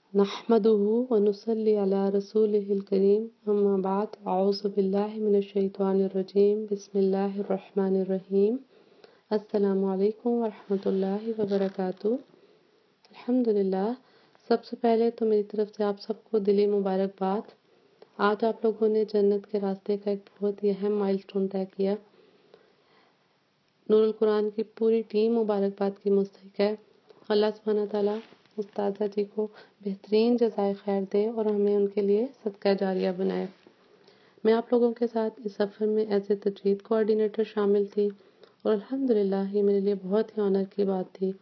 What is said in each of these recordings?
نحمده ونصلي على رسوله الكريم اما بعد اعوذ باللہ من الشیطان الرجیم بسم اللہ الرحمن الرحیم السلام علیکم ورحمۃ اللہ وبرکاتہ۔ الحمدللہ، سب سے پہلے تو میری طرف سے آپ سب کو دلی مبارکباد۔ آج آپ لوگوں نے جنت کے راستے کا ایک بہت ہی اہم مائلسٹون طے کیا۔ نور القرآن کی پوری ٹیم مبارکباد کی مستحق ہے۔ اللہ سبحانہ تعالیٰ استاذہ جی کو بہترین جزائے خیر دے اور ہمیں ان کے لیے صدقہ جاریہ بنائے۔ میں آپ لوگوں کے ساتھ اس سفر میں ایز اے تجوید کوآرڈینیٹر شامل تھی اور الحمدللہ یہ میرے لیے بہت ہی آنر کی بات تھی۔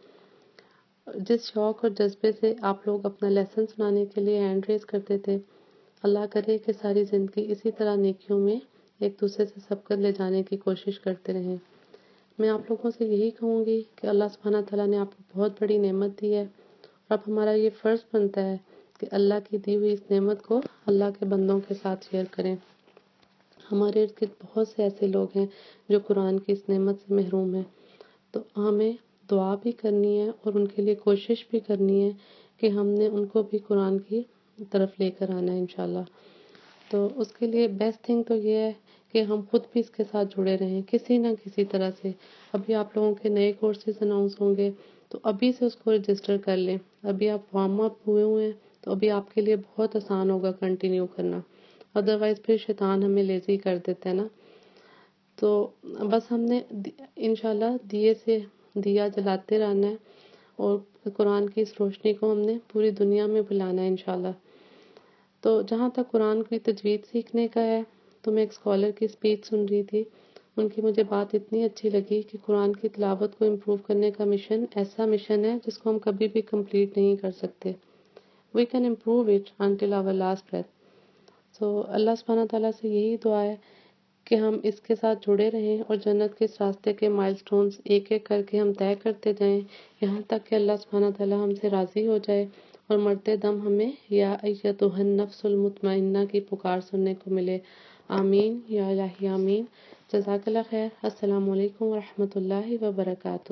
جس شوق اور جذبے سے آپ لوگ اپنا لیسن سنانے کے لیے ہینڈ ریز کرتے تھے، اللہ کرے کہ ساری زندگی اسی طرح نیکیوں میں ایک دوسرے سے سبقت لے جانے کی کوشش کرتے رہیں۔ میں آپ لوگوں سے یہی کہوں گی کہ اللہ سبحانہ تعالیٰ نے آپ کو بہت بڑی نعمت دی ہے، اور اب ہمارا یہ فرض بنتا ہے کہ اللہ کی دی ہوئی اس نعمت کو اللہ کے بندوں کے ساتھ شیئر کریں۔ ہمارے ارد گرد بہت سے ایسے لوگ ہیں جو قرآن کی اس نعمت سے محروم ہیں، تو ہمیں دعا بھی کرنی ہے اور ان کے لیے کوشش بھی کرنی ہے کہ ہم نے ان کو بھی قرآن کی طرف لے کر آنا ہے انشاءاللہ۔ تو اس کے لیے بیسٹ تھنگ تو یہ ہے کہ ہم خود بھی اس کے ساتھ جڑے رہیں کسی نہ کسی طرح سے۔ ابھی آپ لوگوں کے نئے کورسز اناؤنس ہوں گے تو ابھی سے اس کو رجسٹر کر لیں۔ ابھی آپ وارم اپ ہوئے ہیں تو ابھی آپ کے لیے بہت آسان ہوگا کنٹینیو کرنا، ادروائز پھر شیطان ہمیں لیزی کر دیتا ہے نا۔ تو بس ہم نے انشاءاللہ دیے سے دیا جلاتے رہنا ہے اور قرآن کی اس روشنی کو ہم نے پوری دنیا میں پھیلانا ہے انشاءاللہ۔ تو جہاں تک قرآن کی تجوید سیکھنے کا ہے تو میں ایک اسکالر کی اسپیچ سن رہی تھی، ان کی مجھے بات اتنی اچھی لگی کہ قرآن کی تلاوت کو امپروو کرنے کا مشن ایسا مشن ہے جس کو ہم کبھی بھی کمپلیٹ نہیں کر سکتے۔ We can improve it until our last breath۔ So اللہ سبحانہ تعالیٰ سے یہی دعا ہے کہ ہم اس کے ساتھ جڑے رہیں اور جنت کے اس راستے کے مائلسٹونز ایک ایک کر کے ہم طے کرتے جائیں، یہاں تک کہ اللہ سبحانہ تعالیٰ ہم سے راضی ہو جائے اور مرتے دم ہمیں یا ایتھا النفس المطمئنہ کی پکار سننے کو ملے۔ آمین یا الہی آمین۔ جزاک اللہ خیر۔ السلام علیکم ورحمۃ اللہ وبرکاتہ۔